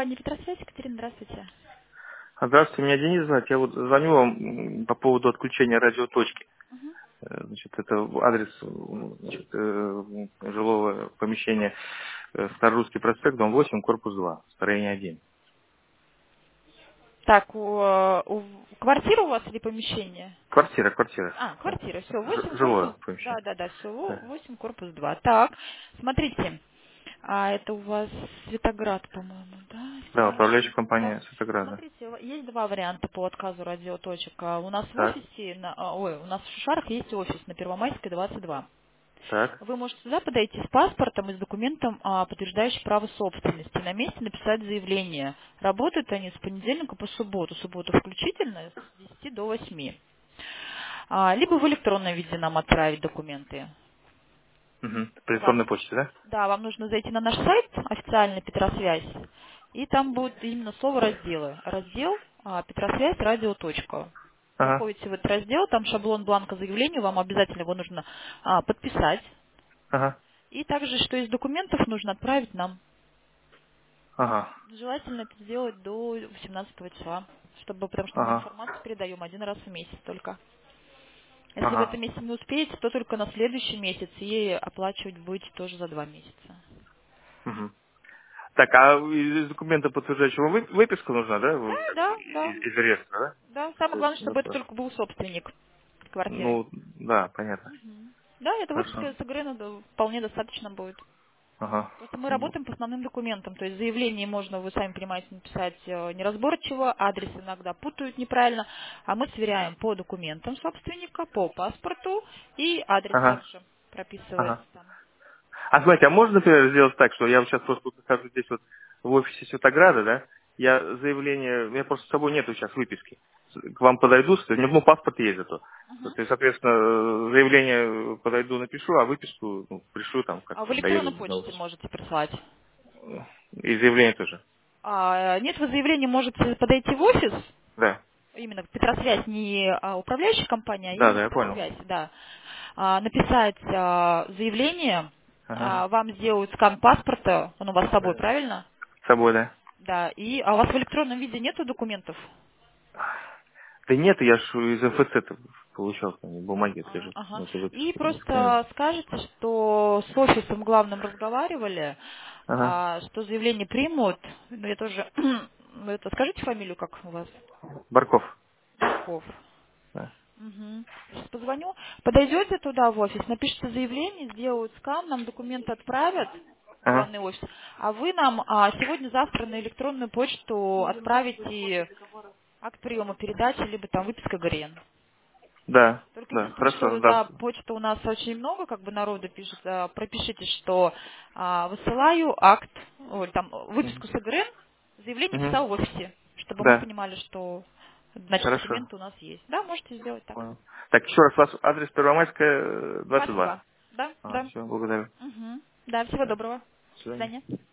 компания Петросвязь. Екатерина, здравствуйте. Здравствуйте, меня Денис зовут. Я вот звоню вам по поводу отключения радиоточки. Мгм. Значит, это адрес значит, жилого помещения Старорусский проспект, дом 8, корпус 2, строение 1. Так, квартира у вас или помещение? Квартира. Квартира, все, 8 корпус. Жилое помещение. Да, все, Да. 8 корпус 2. Так, смотрите, это у вас Светоград, по-моему, да? Да, Светоград. управляющая Да. компания Светограда. Смотрите, есть два варианта по отказу радиоточек. У нас в Так, офисе, у нас в Шушарах есть офис на Первомайской, 22. так. Вы можете туда подойти с паспортом и с документом, подтверждающим право собственности. На месте написать заявление. Работают они с понедельника по субботу. Субботу включительно с 10 до 8. Либо в электронном виде нам отправить документы. Угу. По электронной Вам, почте, да? да, вам нужно зайти на наш сайт, официальный Петросвязь, и там будет именно слово разделы. Раздел Петросвязь радио. Ага, Заходите в этот раздел, там шаблон бланка заявления, вам обязательно его нужно подписать. ага, И также, что из документов нужно отправить нам. ага, Желательно это сделать до 18 числа, потому что мы ага, информацию передаем один раз в месяц только. Если в ага. этом месяце не успеете, то только на следующий месяц, и оплачивать будете тоже за 2 месяца. Угу. Так, а из документа подтверждающего выписка нужна, да? Да. Из реестра, да? Да, самое главное, Ну, чтобы это только был собственник квартиры. ну, да, понятно. Да, это Хорошо. выписка с игры вполне достаточно будет. Ага. Просто мы работаем по основным документам, то есть заявление можно, вы сами понимаете, написать неразборчиво, адрес иногда путают неправильно, а мы сверяем по документам собственника, по паспорту, и адрес Ага. также прописывается Ага. там. А смотрите, а можно, например, сделать так, что я вот сейчас просто нахожусь здесь вот в офисе Светограда, да? Я заявление, у меня просто с собой нету сейчас выписки. К вам подойду, у меня паспорт есть зато. Мгм. Вот, и, соответственно, заявление подойду, напишу, а выписку пришлю там, как А в электронной доеду на почте офис. можете прислать. И заявление тоже. Нет, вы заявление можете подойти в офис, Да. именно Петросвязь, не управляющая компания, а Да, именно да, я понял. Петросвязь, да. Написать заявление, Ага. вам сделают скан паспорта, он у вас с собой, Да. правильно? С собой, да. Да, а у вас в электронном виде нету документов? Да нет, я ж из МФЦ получал, там бумаги это лежит. Ага. Ну, это И выписка, это не сохранилось. просто скажете, что с офисом главным разговаривали, Ага. что заявление примут. Ну, я тоже... Это скажите фамилию, как у вас? Барков. Барков. Да. Мгм. Сейчас позвоню. Подойдете туда в офис, напишите заявление, сделают скан, нам документы отправят в Ага. главный офис, а вы нам сегодня-завтра на электронную почту отправите акт приема передачи, либо там выписка ГРН. Да, Только да, единственное, что хорошо, вы да. за почту у нас очень много, как бы народу пишет, пропишите, что высылаю акт, там Мгм. выписку с ИГРН, заявление Мгм. писал в офисе, чтобы мы Да, понимали, что значит хорошо. документы у нас есть. Да, можете сделать так. Понял. Так, еще раз, ваш адрес Первомайская, 22. 22. Да, Ага, да. все, благодарю. Мгм. Да, всего Да. доброго. До До свидания. свидания.